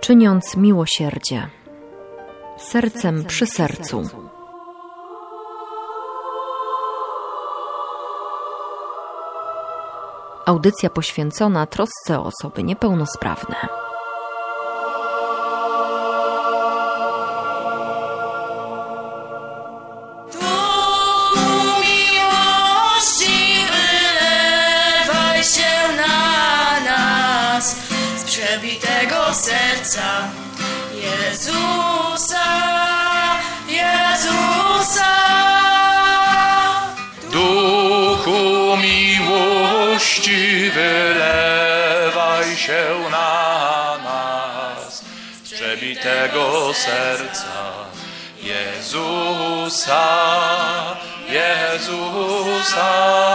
czyniąc miłosierdzie. Sercem przy sercu. Audycja poświęcona trosce o osoby niepełnosprawne. Przebitego serca Jezusa, Jezusa. Duchu miłości, wylewaj się na nas z przebitego serca Jezusa, Jezusa.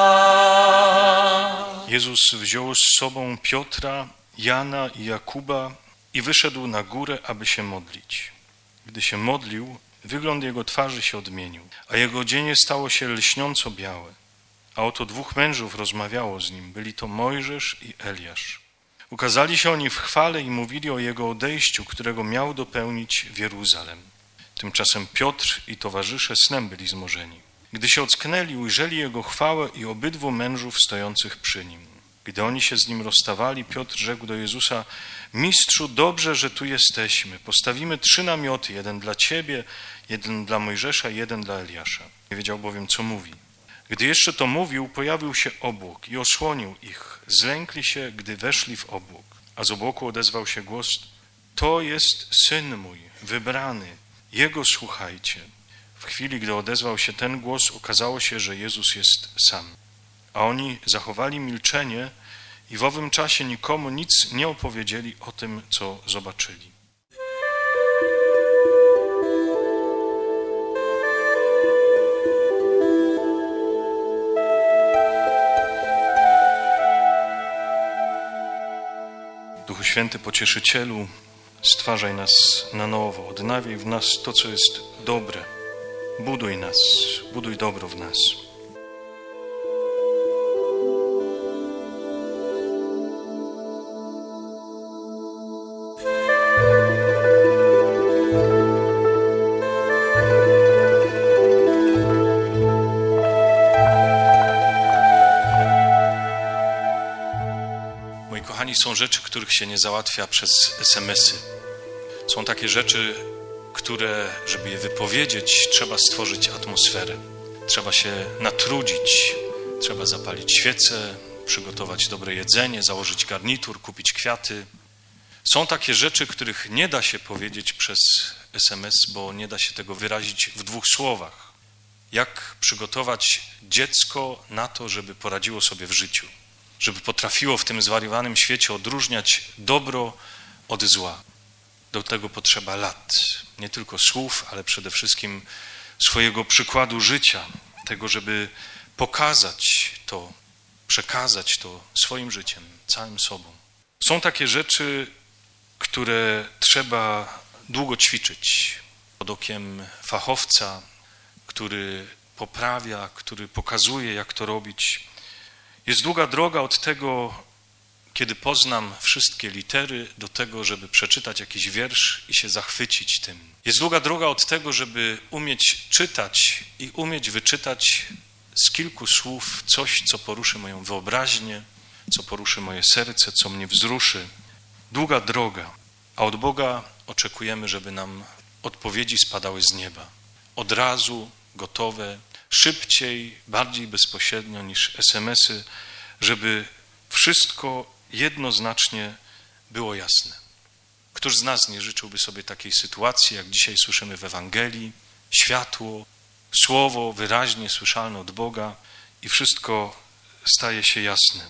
Jezus wziął z sobą Piotra, Jana i Jakuba i wyszedł na górę, aby się modlić. Gdy się modlił, wygląd jego twarzy się odmienił, a jego odzienie stało się lśniąco białe. A oto dwóch mężów rozmawiało z nim. Byli to Mojżesz i Eliasz. Ukazali się oni w chwale i mówili o jego odejściu, którego miał dopełnić w Jeruzalem. Tymczasem Piotr i towarzysze snem byli zmorzeni. Gdy się ocknęli, ujrzeli jego chwałę i obydwu mężów stojących przy nim. Gdy oni się z nim rozstawali, Piotr rzekł do Jezusa: Mistrzu, dobrze, że tu jesteśmy. Postawimy 3 namioty, jeden dla Ciebie, jeden dla Mojżesza i jeden dla Eliasza. Nie wiedział bowiem, co mówi. Gdy jeszcze to mówił, pojawił się obłok i osłonił ich. Zlękli się, gdy weszli w obłok. A z obłoku odezwał się głos: To jest Syn mój, wybrany. Jego słuchajcie. W chwili, gdy odezwał się ten głos, okazało się, że Jezus jest sam. A oni zachowali milczenie i w owym czasie nikomu nic nie opowiedzieli o tym, co zobaczyli. Duchu Święty, Pocieszycielu, stwarzaj nas na nowo, odnawiaj w nas to, co jest dobre. Buduj nas, buduj dobro w nas. Są rzeczy, których się nie załatwia przez SMS-y. Są takie rzeczy, które, żeby je wypowiedzieć, trzeba stworzyć atmosferę. Trzeba się natrudzić, trzeba zapalić świecę, przygotować dobre jedzenie, założyć garnitur, kupić kwiaty. Są takie rzeczy, których nie da się powiedzieć przez SMS, bo nie da się tego wyrazić w 2 słowach. Jak przygotować dziecko na to, żeby poradziło sobie w życiu? Żeby potrafiło w tym zwariowanym świecie odróżniać dobro od zła. Do tego potrzeba lat. Nie tylko słów, ale przede wszystkim swojego przykładu życia. Tego, żeby pokazać to, przekazać to swoim życiem, całym sobą. Są takie rzeczy, które trzeba długo ćwiczyć pod okiem fachowca, który poprawia, który pokazuje, jak to robić. Jest długa droga od tego, kiedy poznam wszystkie litery, do tego, żeby przeczytać jakiś wiersz i się zachwycić tym. Jest długa droga od tego, żeby umieć czytać i umieć wyczytać z kilku słów coś, co poruszy moją wyobraźnię, co poruszy moje serce, co mnie wzruszy. Długa droga, a od Boga oczekujemy, żeby nam odpowiedzi spadały z nieba. Od razu, gotowe, szybciej, bardziej bezpośrednio niż SMS-y, żeby wszystko jednoznacznie było jasne. Któż z nas nie życzyłby sobie takiej sytuacji, jak dzisiaj słyszymy w Ewangelii? Światło, słowo wyraźnie słyszalne od Boga i wszystko staje się jasne.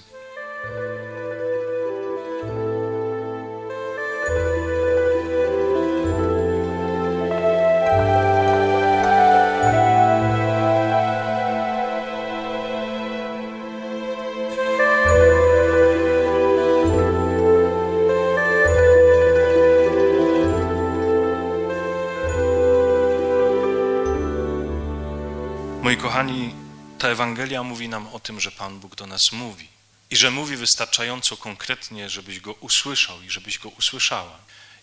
Moi kochani, ta Ewangelia mówi nam o tym, że Pan Bóg do nas mówi i że mówi wystarczająco konkretnie, żebyś Go usłyszał i żebyś Go usłyszała.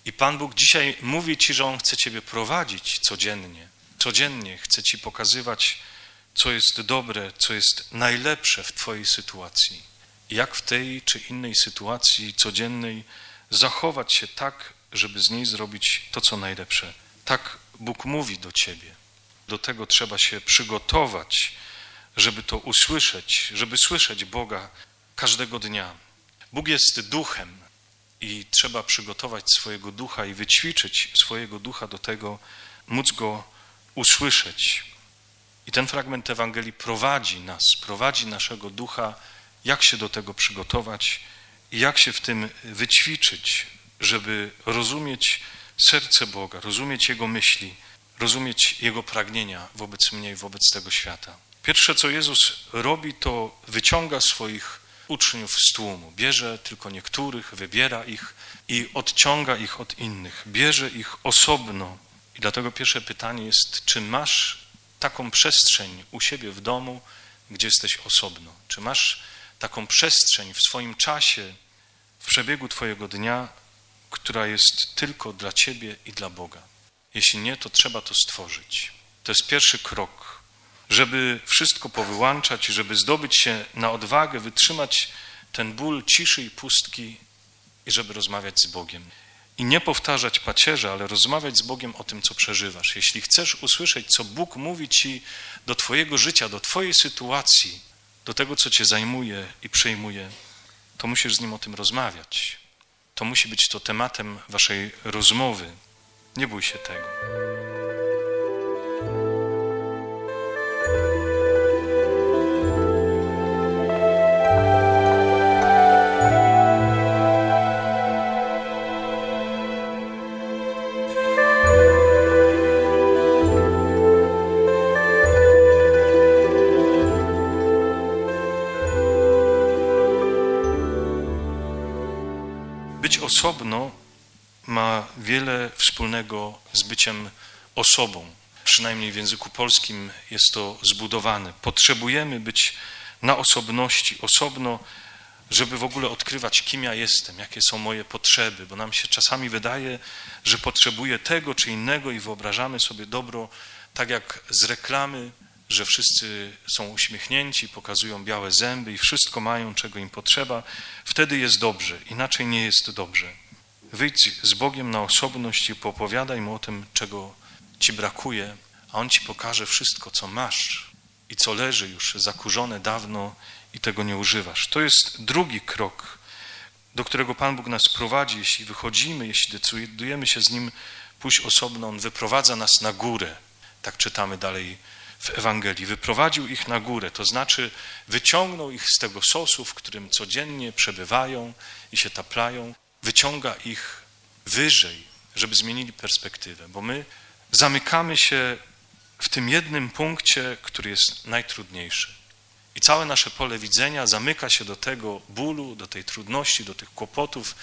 I Pan Bóg dzisiaj mówi Ci, że On chce Ciebie prowadzić codziennie. Codziennie chce Ci pokazywać, co jest dobre, co jest najlepsze w Twojej sytuacji. I jak w tej czy innej sytuacji codziennej zachować się tak, żeby z niej zrobić to, co najlepsze. Tak Bóg mówi do Ciebie. Do tego trzeba się przygotować, żeby to usłyszeć, żeby słyszeć Boga każdego dnia. Bóg jest duchem i trzeba przygotować swojego ducha i wyćwiczyć swojego ducha do tego, móc Go usłyszeć. I ten fragment Ewangelii prowadzi naszego ducha, jak się do tego przygotować i jak się w tym wyćwiczyć, żeby rozumieć serce Boga, rozumieć Jego myśli, rozumieć Jego pragnienia wobec mnie i wobec tego świata. Pierwsze, co Jezus robi, to wyciąga swoich uczniów z tłumu. Bierze tylko niektórych, wybiera ich i odciąga ich od innych. Bierze ich osobno. I dlatego pierwsze pytanie jest, czy masz taką przestrzeń u siebie w domu, gdzie jesteś osobno? Czy masz taką przestrzeń w swoim czasie, w przebiegu Twojego dnia, która jest tylko dla Ciebie i dla Boga? Jeśli nie, to trzeba to stworzyć. To jest pierwszy krok, żeby wszystko powyłączać, żeby zdobyć się na odwagę, wytrzymać ten ból ciszy i pustki i żeby rozmawiać z Bogiem. I nie powtarzać pacierza, ale rozmawiać z Bogiem o tym, co przeżywasz. Jeśli chcesz usłyszeć, co Bóg mówi Ci do Twojego życia, do Twojej sytuacji, do tego, co Cię zajmuje i przejmuje, to musisz z Nim o tym rozmawiać. To musi być to tematem Waszej rozmowy. Nie bój się tego. Być osobno ma wiele wspólnego z byciem osobą. Przynajmniej w języku polskim jest to zbudowane. Potrzebujemy być na osobności, osobno, żeby w ogóle odkrywać, kim ja jestem, jakie są moje potrzeby, bo nam się czasami wydaje, że potrzebuję tego czy innego i wyobrażamy sobie dobro tak jak z reklamy, że wszyscy są uśmiechnięci, pokazują białe zęby i wszystko mają, czego im potrzeba. Wtedy jest dobrze, inaczej nie jest dobrze. Wyjdź z Bogiem na osobność i poopowiadaj Mu o tym, czego Ci brakuje, a On Ci pokaże wszystko, co masz i co leży już zakurzone dawno i tego nie używasz. To jest drugi krok, do którego Pan Bóg nas prowadzi. Jeśli wychodzimy, jeśli decydujemy się z Nim pójść osobno, On wyprowadza nas na górę. Tak czytamy dalej w Ewangelii. Wyprowadził ich na górę, to znaczy wyciągnął ich z tego sosu, w którym codziennie przebywają i się taplają. Wyciąga ich wyżej, żeby zmienili perspektywę, bo my zamykamy się w tym jednym punkcie, który jest najtrudniejszy. I całe nasze pole widzenia zamyka się do tego bólu, do tej trudności, do tych kłopotów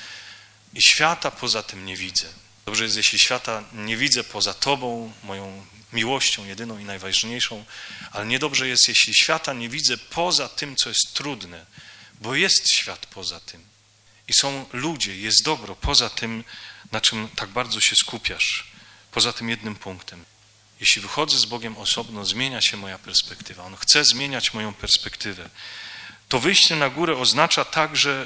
i świata poza tym nie widzę. Dobrze jest, jeśli świata nie widzę poza Tobą, moją miłością jedyną i najważniejszą, ale niedobrze jest, jeśli świata nie widzę poza tym, co jest trudne, bo jest świat poza tym. I są ludzie, jest dobro poza tym, na czym tak bardzo się skupiasz, poza tym jednym punktem. Jeśli wychodzę z Bogiem osobno, zmienia się moja perspektywa. On chce zmieniać moją perspektywę. To wyjście na górę oznacza także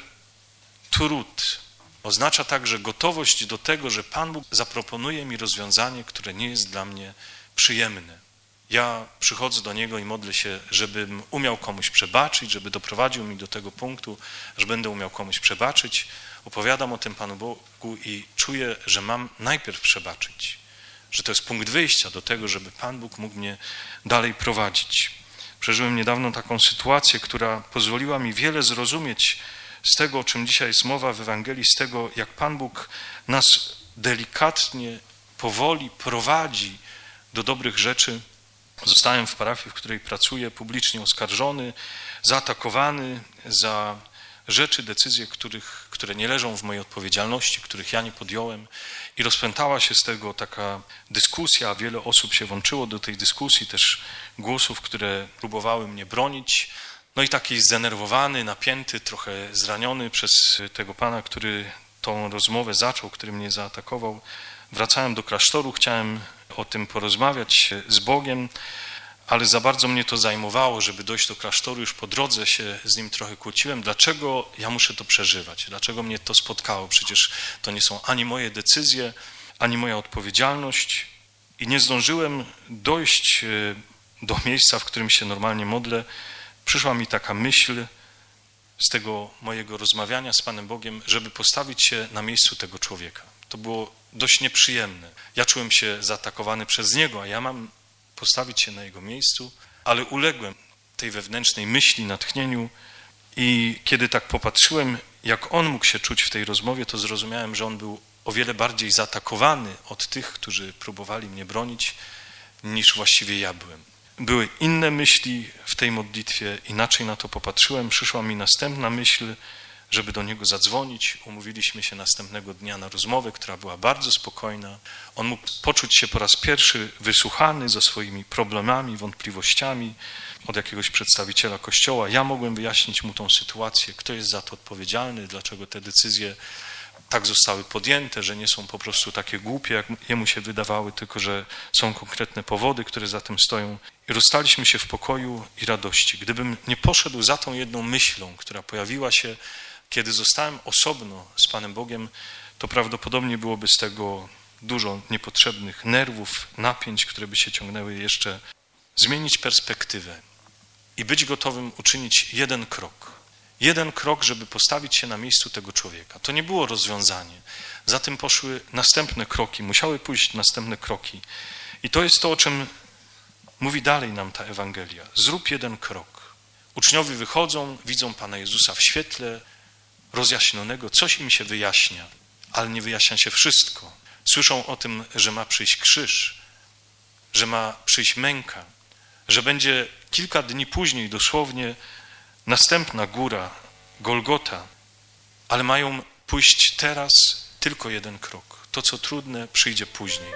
trud. Oznacza także gotowość do tego, że Pan Bóg zaproponuje mi rozwiązanie, które nie jest dla mnie przyjemne. Ja przychodzę do Niego i modlę się, żebym umiał komuś przebaczyć, żeby doprowadził mi do tego punktu, że będę umiał komuś przebaczyć. Opowiadam o tym Panu Bogu i czuję, że mam najpierw przebaczyć. Że to jest punkt wyjścia do tego, żeby Pan Bóg mógł mnie dalej prowadzić. Przeżyłem niedawno taką sytuację, która pozwoliła mi wiele zrozumieć z tego, o czym dzisiaj jest mowa w Ewangelii, z tego, jak Pan Bóg nas delikatnie, powoli prowadzi do dobrych rzeczy. Zostałem w parafii, w której pracuję, publicznie oskarżony, zaatakowany za rzeczy, decyzje, które nie leżą w mojej odpowiedzialności, których ja nie podjąłem. I rozpętała się z tego taka dyskusja, wiele osób się włączyło do tej dyskusji, też głosów, które próbowały mnie bronić. No i taki zdenerwowany, napięty, trochę zraniony przez tego pana, który tą rozmowę zaczął, który mnie zaatakował, wracałem do klasztoru, chciałem o tym porozmawiać z Bogiem, ale za bardzo mnie to zajmowało, żeby dojść do klasztoru. Już po drodze się z nim trochę kłóciłem. Dlaczego ja muszę to przeżywać? Dlaczego mnie to spotkało? Przecież to nie są ani moje decyzje, ani moja odpowiedzialność. I nie zdążyłem dojść do miejsca, w którym się normalnie modlę. Przyszła mi taka myśl z tego mojego rozmawiania z Panem Bogiem, żeby postawić się na miejscu tego człowieka. To było dość nieprzyjemne. Ja czułem się zaatakowany przez niego, a ja mam postawić się na jego miejscu, ale uległem tej wewnętrznej myśli, natchnieniu i kiedy tak popatrzyłem, jak on mógł się czuć w tej rozmowie, to zrozumiałem, że on był o wiele bardziej zaatakowany od tych, którzy próbowali mnie bronić, niż właściwie ja byłem. Były inne myśli w tej modlitwie, inaczej na to popatrzyłem. Przyszła mi następna myśl, żeby do niego zadzwonić. Umówiliśmy się następnego dnia na rozmowę, która była bardzo spokojna. On mógł poczuć się po raz pierwszy wysłuchany ze swoimi problemami, wątpliwościami od jakiegoś przedstawiciela Kościoła. Ja mogłem wyjaśnić mu tą sytuację, kto jest za to odpowiedzialny, dlaczego te decyzje tak zostały podjęte, że nie są po prostu takie głupie, jak jemu się wydawały, tylko że są konkretne powody, które za tym stoją. I rozstaliśmy się w pokoju i radości. Gdybym nie poszedł za tą jedną myślą, która pojawiła się, kiedy zostałem osobno z Panem Bogiem, to prawdopodobnie byłoby z tego dużo niepotrzebnych nerwów, napięć, które by się ciągnęły jeszcze. Zmienić perspektywę i być gotowym uczynić jeden krok. Jeden krok, żeby postawić się na miejscu tego człowieka. To nie było rozwiązanie. Za tym poszły następne kroki, musiały pójść następne kroki. I to jest to, o czym mówi dalej nam ta Ewangelia. Zrób jeden krok. Uczniowie wychodzą, widzą Pana Jezusa w świetle rozjaśnionego, coś im się wyjaśnia, ale nie wyjaśnia się wszystko. Słyszą o tym, że ma przyjść krzyż, że ma przyjść męka, że będzie kilka dni później dosłownie następna góra, Golgota, ale mają pójść teraz tylko jeden krok. To, co trudne, przyjdzie później.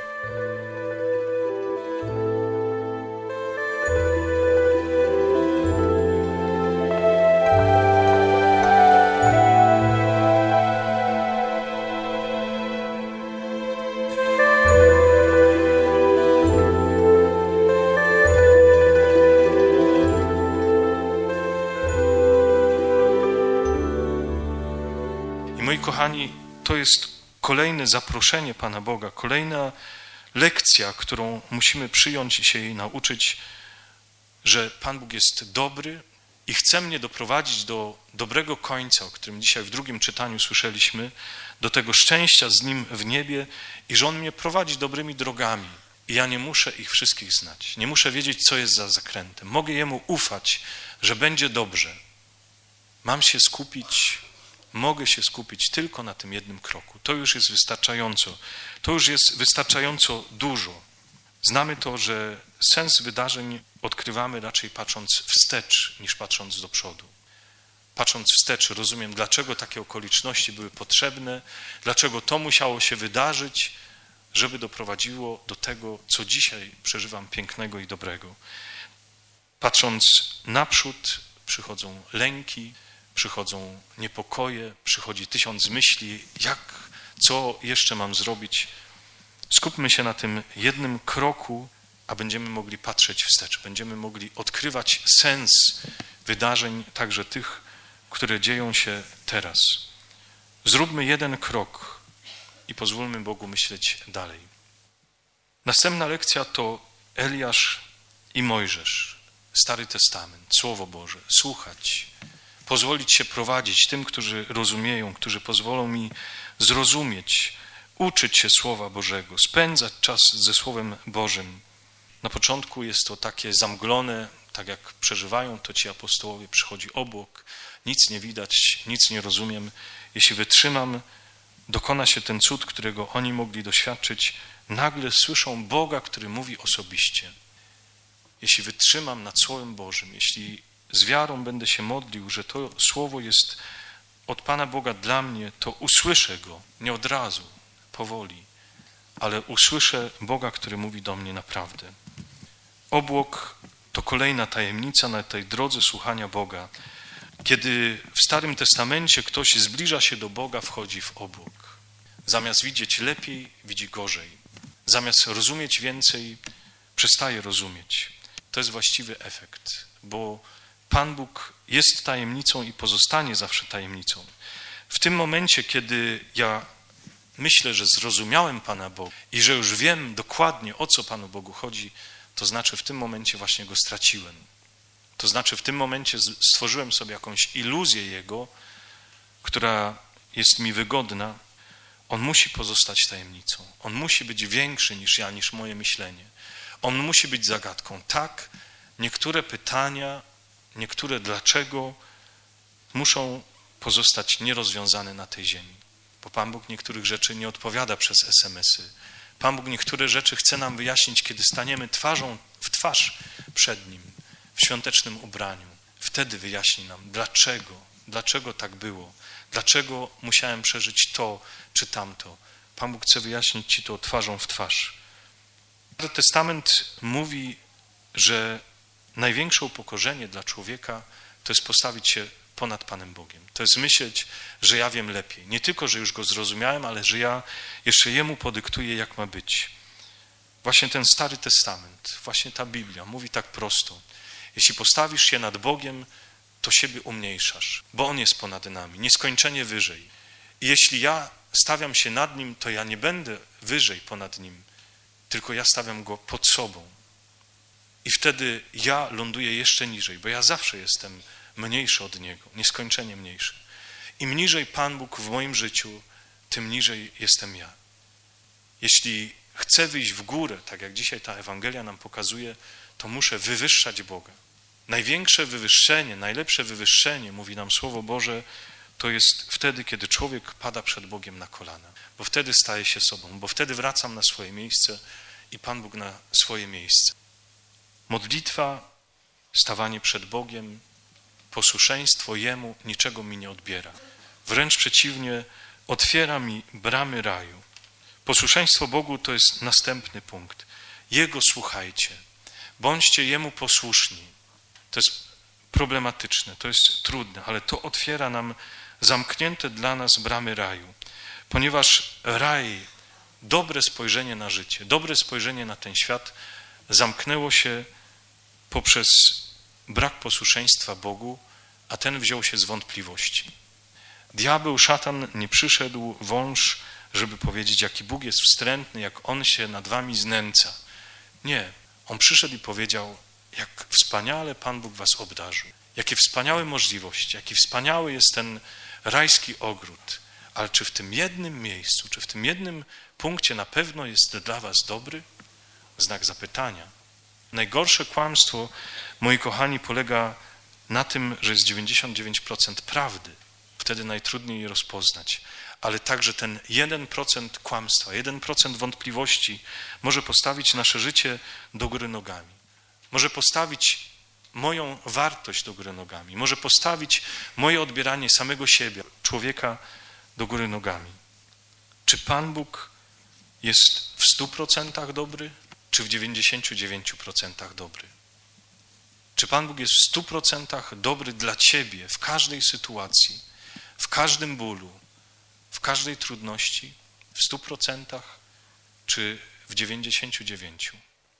Moi kochani, to jest kolejne zaproszenie Pana Boga, kolejna lekcja, którą musimy przyjąć i się jej nauczyć, że Pan Bóg jest dobry i chce mnie doprowadzić do dobrego końca, o którym dzisiaj w drugim czytaniu słyszeliśmy, do tego szczęścia z Nim w niebie i że On mnie prowadzi dobrymi drogami. I ja nie muszę ich wszystkich znać, nie muszę wiedzieć, co jest za zakrętem. Mogę Jemu ufać, że będzie dobrze. Mogę się skupić tylko na tym jednym kroku. To już jest wystarczająco. To już jest wystarczająco dużo. Znamy to, że sens wydarzeń odkrywamy raczej patrząc wstecz, niż patrząc do przodu. Patrząc wstecz rozumiem, dlaczego takie okoliczności były potrzebne, dlaczego to musiało się wydarzyć, żeby doprowadziło do tego, co dzisiaj przeżywam pięknego i dobrego. Patrząc naprzód, przychodzą lęki, przychodzą niepokoje, przychodzi 1000 myśli, co jeszcze mam zrobić. Skupmy się na tym jednym kroku, a będziemy mogli patrzeć wstecz, będziemy mogli odkrywać sens wydarzeń, także tych, które dzieją się teraz. Zróbmy jeden krok i pozwólmy Bogu myśleć dalej. Następna lekcja to Eliasz i Mojżesz, Stary Testament, Słowo Boże, słuchać, pozwolić się prowadzić tym, którzy rozumieją, którzy pozwolą mi zrozumieć, uczyć się Słowa Bożego, spędzać czas ze Słowem Bożym. Na początku jest to takie zamglone, tak jak przeżywają to ci apostołowie, przychodzi obłok, nic nie widać, nic nie rozumiem. Jeśli wytrzymam, dokona się ten cud, którego oni mogli doświadczyć. Nagle słyszą Boga, który mówi osobiście. Jeśli wytrzymam nad Słowem Bożym, jeśli z wiarą będę się modlił, że to Słowo jest od Pana Boga dla mnie, to usłyszę Go, nie od razu, powoli, ale usłyszę Boga, który mówi do mnie naprawdę. Obłok to kolejna tajemnica na tej drodze słuchania Boga. Kiedy w Starym Testamencie ktoś zbliża się do Boga, wchodzi w obłok. Zamiast widzieć lepiej, widzi gorzej. Zamiast rozumieć więcej, przestaje rozumieć. To jest właściwy efekt, bo Pan Bóg jest tajemnicą i pozostanie zawsze tajemnicą. W tym momencie, kiedy ja myślę, że zrozumiałem Pana Boga i że już wiem dokładnie, o co Panu Bogu chodzi, to znaczy w tym momencie właśnie Go straciłem. To znaczy w tym momencie stworzyłem sobie jakąś iluzję Jego, która jest mi wygodna. On musi pozostać tajemnicą. On musi być większy niż ja, niż moje myślenie. On musi być zagadką. Tak, niektóre pytania, niektóre dlaczego muszą pozostać nierozwiązane na tej ziemi. Bo Pan Bóg niektórych rzeczy nie odpowiada przez SMS-y. Pan Bóg niektóre rzeczy chce nam wyjaśnić, kiedy staniemy twarzą w twarz przed Nim, w świątecznym ubraniu. Wtedy wyjaśni nam, dlaczego tak było, dlaczego musiałem przeżyć to czy tamto. Pan Bóg chce wyjaśnić Ci to twarzą w twarz. Stary Testament mówi, że największe upokorzenie dla człowieka to jest postawić się ponad Panem Bogiem. To jest myśleć, że ja wiem lepiej. Nie tylko, że już Go zrozumiałem, ale że ja jeszcze Jemu podyktuję, jak ma być. Właśnie ten Stary Testament, właśnie ta Biblia mówi tak prosto. Jeśli postawisz się nad Bogiem, to siebie umniejszasz, bo On jest ponad nami, nieskończenie wyżej. I jeśli ja stawiam się nad Nim, to ja nie będę wyżej ponad Nim, tylko ja stawiam Go pod sobą. I wtedy ja ląduję jeszcze niżej, bo ja zawsze jestem mniejszy od Niego, nieskończenie mniejszy. Im niżej Pan Bóg w moim życiu, tym niżej jestem ja. Jeśli chcę wyjść w górę, tak jak dzisiaj ta Ewangelia nam pokazuje, to muszę wywyższać Boga. Największe wywyższenie, najlepsze wywyższenie, mówi nam Słowo Boże, to jest wtedy, kiedy człowiek pada przed Bogiem na kolana. Bo wtedy staje się sobą, bo wtedy wracam na swoje miejsce i Pan Bóg na swoje miejsce. Modlitwa, stawanie przed Bogiem, posłuszeństwo Jemu niczego mi nie odbiera. Wręcz przeciwnie, otwiera mi bramy raju. Posłuszeństwo Bogu to jest następny punkt. Jego słuchajcie, bądźcie Jemu posłuszni. To jest problematyczne, to jest trudne, ale to otwiera nam zamknięte dla nas bramy raju. Ponieważ raj, dobre spojrzenie na życie, dobre spojrzenie na ten świat zamknęło się poprzez brak posłuszeństwa Bogu, a ten wziął się z wątpliwości. Diabeł, szatan nie przyszedł wąż, żeby powiedzieć, jaki Bóg jest wstrętny, jak On się nad wami znęca. Nie, on przyszedł i powiedział, jak wspaniale Pan Bóg was obdarzył, jakie wspaniałe możliwości, jaki wspaniały jest ten rajski ogród, ale czy w tym jednym miejscu, czy w tym jednym punkcie na pewno jest dla was dobry? Znak zapytania. Najgorsze kłamstwo, moi kochani, polega na tym, że jest 99% prawdy. Wtedy najtrudniej je rozpoznać. Ale także ten 1% kłamstwa, 1% wątpliwości może postawić nasze życie do góry nogami. Może postawić moją wartość do góry nogami. Może postawić moje odbieranie samego siebie, człowieka, do góry nogami. Czy Pan Bóg jest w 100% dobry, czy w 99% dobry? Czy Pan Bóg jest w 100% dobry dla ciebie w każdej sytuacji, w każdym bólu, w każdej trudności, w 100% czy w 99%?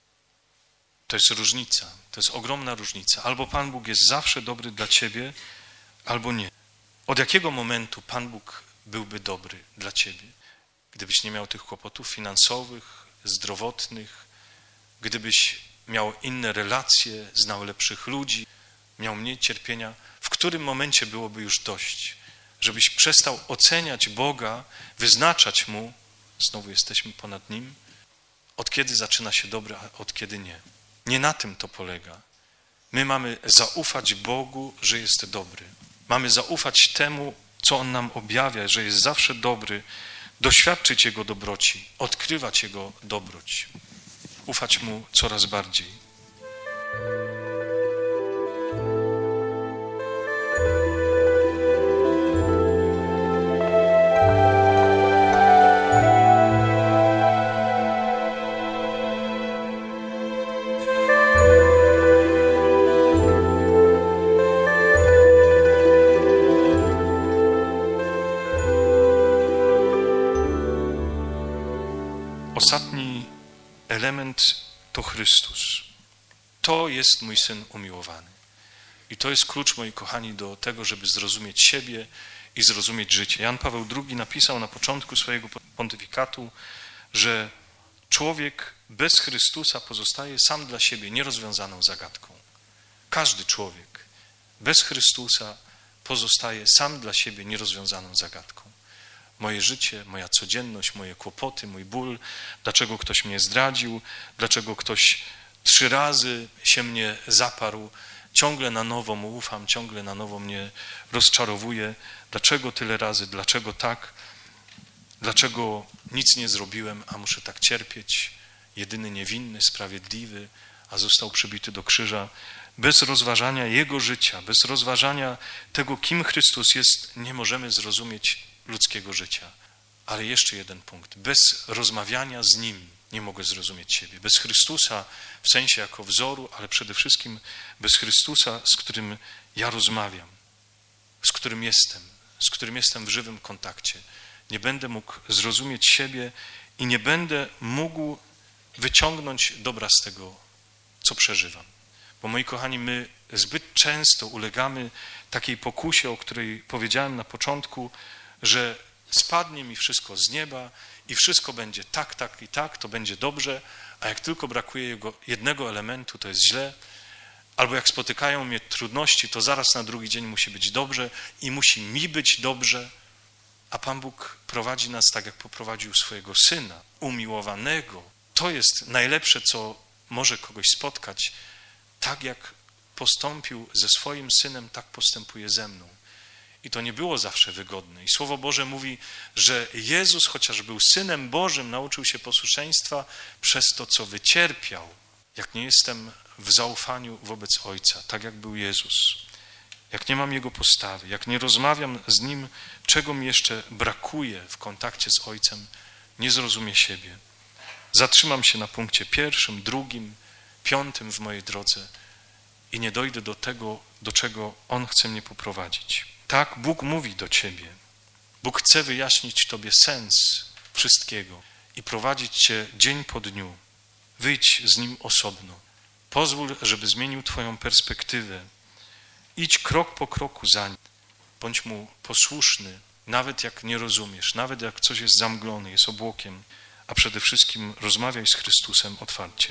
To jest różnica, to jest ogromna różnica. Albo Pan Bóg jest zawsze dobry dla ciebie, albo nie. Od jakiego momentu Pan Bóg byłby dobry dla ciebie? Gdybyś nie miał tych kłopotów finansowych, zdrowotnych, gdybyś miał inne relacje, znał lepszych ludzi, miał mniej cierpienia, w którym momencie byłoby już dość? Żebyś przestał oceniać Boga, wyznaczać Mu, znowu jesteśmy ponad Nim, od kiedy zaczyna się dobre, a od kiedy nie. Nie na tym to polega. My mamy zaufać Bogu, że jest dobry. Mamy zaufać temu, co On nam objawia, że jest zawsze dobry, doświadczyć Jego dobroci, odkrywać Jego dobroć, ufać Mu coraz bardziej. ostatni element to Chrystus. To jest mój Syn umiłowany. I to jest klucz, moi kochani, do tego, żeby zrozumieć siebie i zrozumieć życie. Jan Paweł II napisał na początku swojego pontyfikatu, że człowiek bez Chrystusa pozostaje sam dla siebie nierozwiązaną zagadką. Każdy człowiek bez Chrystusa pozostaje sam dla siebie nierozwiązaną zagadką. Moje życie, moja codzienność, moje kłopoty, mój ból, dlaczego ktoś mnie zdradził, dlaczego ktoś 3 razy się mnie zaparł, ciągle na nowo mu ufam, ciągle na nowo mnie rozczarowuje, dlaczego tyle razy, dlaczego tak, dlaczego nic nie zrobiłem, a muszę tak cierpieć, jedyny niewinny, sprawiedliwy, a został przybity do krzyża. Bez rozważania Jego życia, bez rozważania tego, kim Chrystus jest, nie możemy zrozumieć ludzkiego życia. Ale jeszcze jeden punkt. Bez rozmawiania z Nim nie mogę zrozumieć siebie. Bez Chrystusa w sensie jako wzoru, ale przede wszystkim bez Chrystusa, z którym ja rozmawiam, z którym jestem w żywym kontakcie. Nie będę mógł zrozumieć siebie i nie będę mógł wyciągnąć dobra z tego, co przeżywam. Bo moi kochani, my zbyt często ulegamy takiej pokusie, o której powiedziałem na początku, że spadnie mi wszystko z nieba i wszystko będzie tak, tak i tak, to będzie dobrze, a jak tylko brakuje jednego elementu, to jest źle. Albo jak spotykają mnie trudności, to zaraz na drugi dzień musi być dobrze i musi mi być dobrze. A Pan Bóg prowadzi nas tak, jak poprowadził swojego Syna, umiłowanego. To jest najlepsze, co może kogoś spotkać. Tak jak postąpił ze swoim Synem, tak postępuje ze mną. I to nie było zawsze wygodne. I Słowo Boże mówi, że Jezus, chociaż był Synem Bożym, nauczył się posłuszeństwa przez to, co wycierpiał. Jak nie jestem w zaufaniu wobec Ojca, tak jak był Jezus. Jak nie mam Jego postawy, jak nie rozmawiam z Nim, czego mi jeszcze brakuje w kontakcie z Ojcem, nie zrozumie siebie. Zatrzymam się na punkcie 1., 2., 5 w mojej drodze i nie dojdę do tego, do czego On chce mnie poprowadzić. Tak, Bóg mówi do ciebie. Bóg chce wyjaśnić tobie sens wszystkiego i prowadzić cię dzień po dniu. Wyjdź z Nim osobno. Pozwól, żeby zmienił twoją perspektywę. Idź krok po kroku za Nim. Bądź Mu posłuszny, nawet jak nie rozumiesz, nawet jak coś jest zamglone, jest obłokiem, a przede wszystkim rozmawiaj z Chrystusem otwarcie.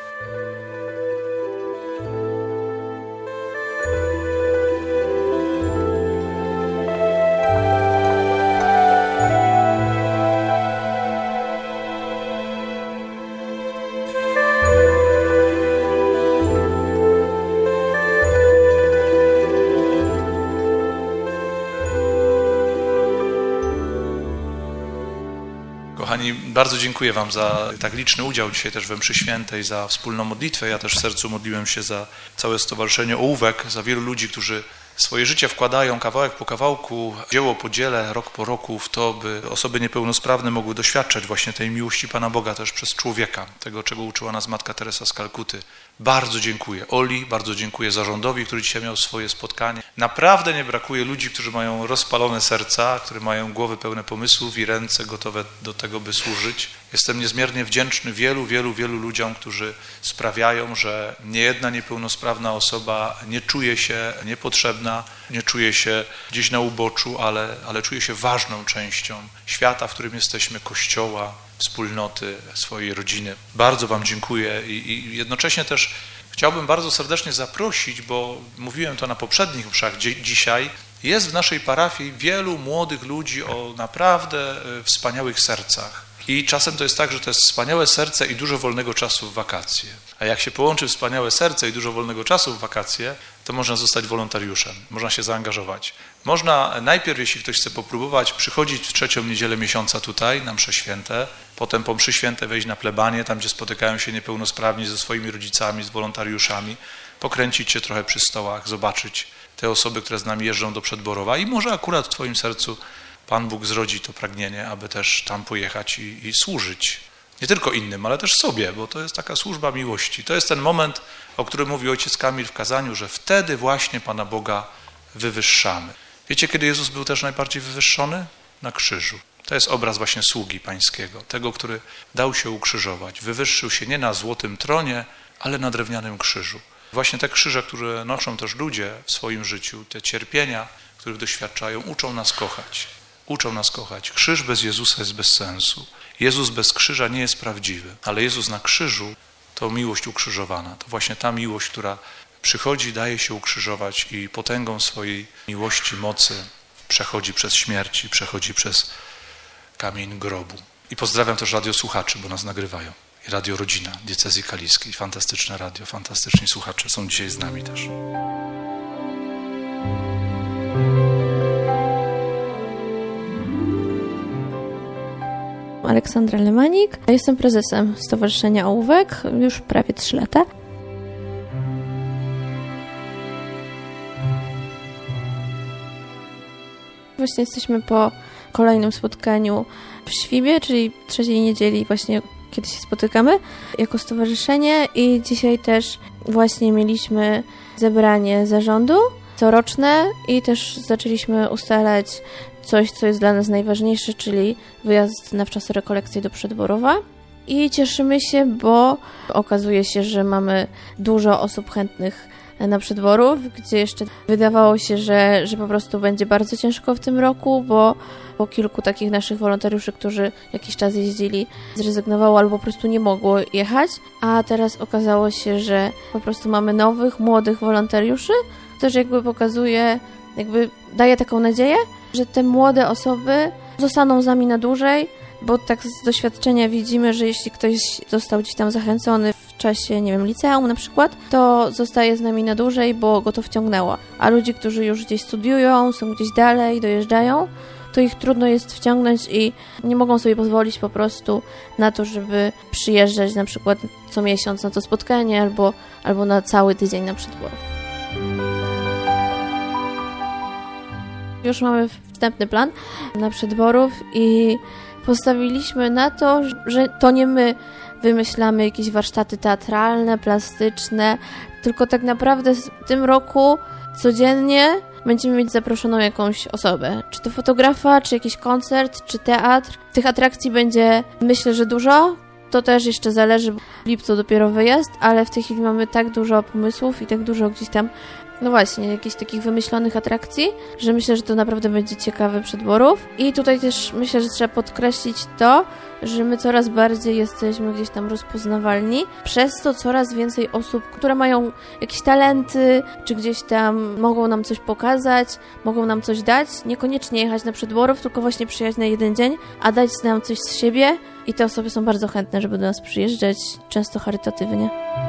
Kochani, bardzo dziękuję wam za tak liczny udział dzisiaj też we mszy świętej, za wspólną modlitwę. Ja też w sercu modliłem się za całe Stowarzyszenie Ołówek, za wielu ludzi, którzy swoje życie wkładają kawałek po kawałku, dzieło po dziele, rok po roku w to, by osoby niepełnosprawne mogły doświadczać właśnie tej miłości Pana Boga też przez człowieka, tego, czego uczyła nas Matka Teresa z Kalkuty. Bardzo dziękuję Oli, bardzo dziękuję zarządowi, który dzisiaj miał swoje spotkanie. Naprawdę nie brakuje ludzi, którzy mają rozpalone serca, którzy mają głowy pełne pomysłów i ręce gotowe do tego, by służyć. Jestem niezmiernie wdzięczny wielu ludziom, którzy sprawiają, że niejedna niepełnosprawna osoba nie czuje się niepotrzebna, nie czuje się gdzieś na uboczu, ale czuje się ważną częścią świata, w którym jesteśmy, Kościoła, wspólnoty, swojej rodziny. Bardzo wam dziękuję i jednocześnie też chciałbym bardzo serdecznie zaprosić, bo mówiłem to na poprzednich mszach dzisiaj, jest w naszej parafii wielu młodych ludzi o naprawdę wspaniałych sercach. I czasem to jest tak, że to jest wspaniałe serce i dużo wolnego czasu w wakacje. A jak się połączy wspaniałe serce i dużo wolnego czasu w wakacje, to można zostać wolontariuszem, można się zaangażować. Można najpierw, jeśli ktoś chce popróbować, przychodzić w 3. niedzielę miesiąca tutaj na msze święte, potem po mszy święte wejść na plebanię, tam gdzie spotykają się niepełnosprawni ze swoimi rodzicami, z wolontariuszami, pokręcić się trochę przy stołach, zobaczyć te osoby, które z nami jeżdżą do Przedborowa i może akurat w twoim sercu Pan Bóg zrodzi to pragnienie, aby też tam pojechać i służyć. Nie tylko innym, ale też sobie, bo to jest taka służba miłości. To jest ten moment, o którym mówi ojciec Kamil w kazaniu, że wtedy właśnie Pana Boga wywyższamy. Wiecie, kiedy Jezus był też najbardziej wywyższony? Na krzyżu. To jest obraz właśnie sługi pańskiego, tego, który dał się ukrzyżować, wywyższył się nie na złotym tronie, ale na drewnianym krzyżu. Właśnie te krzyże, które noszą też ludzie w swoim życiu, te cierpienia, których doświadczają, uczą nas kochać. Uczą nas kochać. Krzyż bez Jezusa jest bez sensu. Jezus bez krzyża nie jest prawdziwy, ale Jezus na krzyżu to miłość ukrzyżowana. To właśnie ta miłość, która przychodzi, daje się ukrzyżować i potęgą swojej miłości, mocy przechodzi przez śmierć i przechodzi przez kamień grobu. I pozdrawiam też radiosłuchaczy, bo nas nagrywają. I Radio Rodzina Diecezji Kaliskiej. Fantastyczne radio, fantastyczni słuchacze są dzisiaj z nami też. Aleksandra Lemanik. Jestem prezesem Stowarzyszenia Ołówek już prawie 3 lata. Właśnie jesteśmy po kolejnym spotkaniu w Świbie, czyli 3. niedzieli właśnie, kiedy się spotykamy jako stowarzyszenie i dzisiaj też właśnie mieliśmy zebranie zarządu coroczne i też zaczęliśmy ustalać coś, co jest dla nas najważniejsze, czyli wyjazd na wczasy rekolekcji do Przedborowa. I cieszymy się, bo okazuje się, że mamy dużo osób chętnych na Przedborów, gdzie jeszcze wydawało się, że po prostu będzie bardzo ciężko w tym roku, bo kilku takich naszych wolontariuszy, którzy jakiś czas jeździli, zrezygnowało albo po prostu nie mogło jechać, a teraz okazało się, że po prostu mamy nowych, młodych wolontariuszy. Też jakby pokazuje, jakby daje taką nadzieję, że te młode osoby zostaną z nami na dłużej, bo tak z doświadczenia widzimy, że jeśli ktoś został gdzieś tam zachęcony w czasie, nie wiem, liceum na przykład, to zostaje z nami na dłużej, bo go to wciągnęło. A ludzi, którzy już gdzieś studiują, są gdzieś dalej, dojeżdżają, to ich trudno jest wciągnąć i nie mogą sobie pozwolić po prostu na to, żeby przyjeżdżać na przykład co miesiąc na to spotkanie albo na cały tydzień na Przedborów. Już mamy wstępny plan na Przedborów i postawiliśmy na to, że to nie my wymyślamy jakieś warsztaty teatralne, plastyczne, tylko tak naprawdę w tym roku codziennie będziemy mieć zaproszoną jakąś osobę. Czy to fotografa, czy jakiś koncert, czy teatr. Tych atrakcji będzie, myślę, że dużo. To też jeszcze zależy, w lipcu dopiero wyjazd, ale w tej chwili mamy tak dużo pomysłów i tak dużo gdzieś tam, no właśnie, jakichś takich wymyślonych atrakcji, że myślę, że to naprawdę będzie ciekawy Przedborów. I tutaj też myślę, że trzeba podkreślić to, że my coraz bardziej jesteśmy gdzieś tam rozpoznawalni. Przez to coraz więcej osób, które mają jakieś talenty, czy gdzieś tam mogą nam coś pokazać, mogą nam coś dać, niekoniecznie jechać na Przedborów, tylko właśnie przyjechać na jeden dzień, a dać nam coś z siebie. I te osoby są bardzo chętne, żeby do nas przyjeżdżać, często charytatywnie.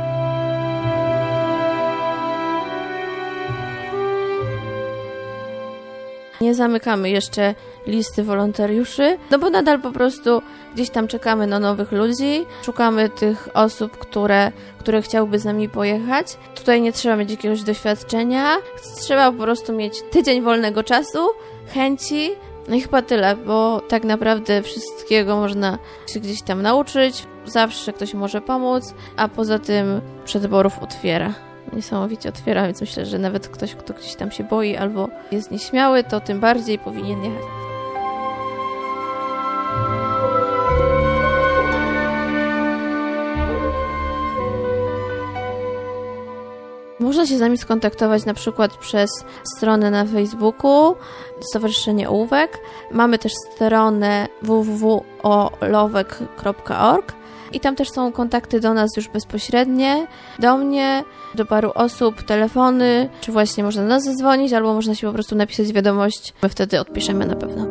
Nie zamykamy jeszcze listy wolontariuszy, no bo nadal po prostu gdzieś tam czekamy na nowych ludzi, szukamy tych osób, które chciałyby z nami pojechać. Tutaj nie trzeba mieć jakiegoś doświadczenia, trzeba po prostu mieć tydzień wolnego czasu, chęci. No i chyba tyle, bo tak naprawdę wszystkiego można się gdzieś tam nauczyć, zawsze ktoś może pomóc, a poza tym Przedborów otwiera. Niesamowicie otwiera, więc myślę, że nawet ktoś, kto gdzieś tam się boi albo jest nieśmiały, to tym bardziej powinien jechać. Można się z nami skontaktować na przykład przez stronę na Facebooku Stowarzyszenie Ołówek. Mamy też stronę www.olowek.org i tam też są kontakty do nas już bezpośrednie, do mnie, do paru osób, telefony, czy właśnie można do nas zadzwonić, albo można się po prostu napisać wiadomość, my wtedy odpiszemy na pewno.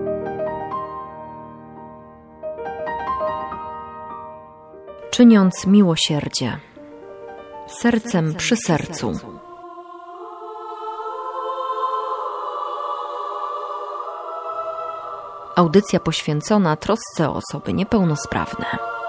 Czyniąc miłosierdzie. Sercem przy sercu. Audycja poświęcona trosce o osoby niepełnosprawne.